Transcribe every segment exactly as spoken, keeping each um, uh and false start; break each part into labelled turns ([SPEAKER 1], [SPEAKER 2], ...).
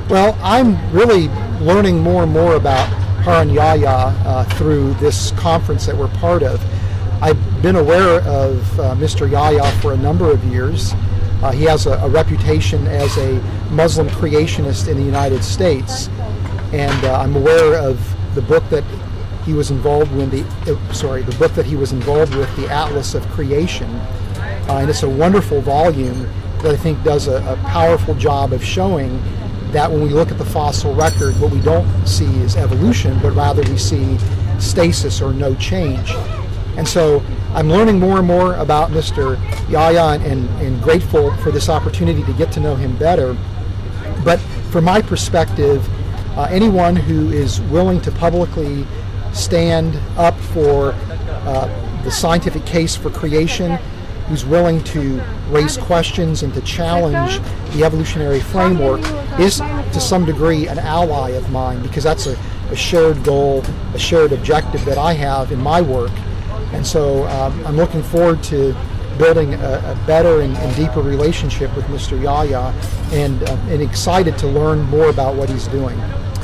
[SPEAKER 1] Well, I'm really learning more and more about Harun Yahya uh, through this conference that we're part of. I've been aware of uh, Mister Yahya for a number of years. Uh, he has a, a reputation as a Muslim creationist in the United States, and uh, I'm aware of the book that he was involved with. The uh, sorry, the book that he was involved with, the Atlas of Creation, uh, and it's a wonderful volume that I think does a, a powerful job of showing that when we look at the fossil record, what we don't see is evolution, but rather we see stasis or no change. And so I'm learning more and more about Mister Yahya and, and grateful for this opportunity to get to know him better. But from my perspective, uh, anyone who is willing to publicly stand up for uh, the scientific case for creation, who's willing to raise questions and to challenge the evolutionary framework, is to some degree an ally of mine, because that's a, a shared goal, a shared objective that I have in my work. And so um, I'm looking forward to building a, a better and, and deeper relationship with Mister Yahya, and, uh, and excited to learn more about what he's doing.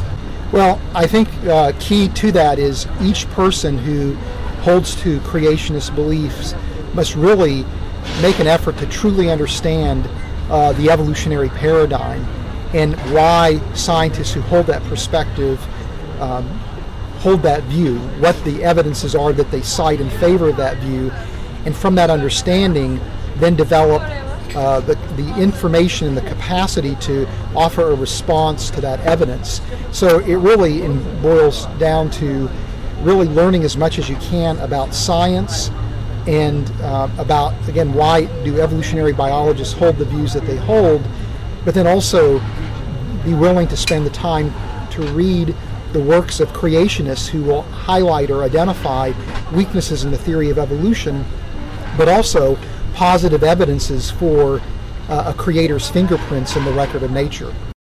[SPEAKER 1] Well, I think uh, key to that is each person who holds to creationist beliefs must really make an effort to truly understand uh, the evolutionary paradigm and why scientists who hold that perspective um, hold that view, what the evidences are that they cite in favor of that view, and from that understanding then develop uh, the, the information and the capacity to offer a response to that evidence. So it really in, boils down to really learning as much as you can about science, and uh, about, again, why do evolutionary biologists hold the views that they hold, but then also be willing to spend the time to read the works of creationists who will highlight or identify weaknesses in the theory of evolution, but also positive evidences for uh, a creator's fingerprints in the record of nature.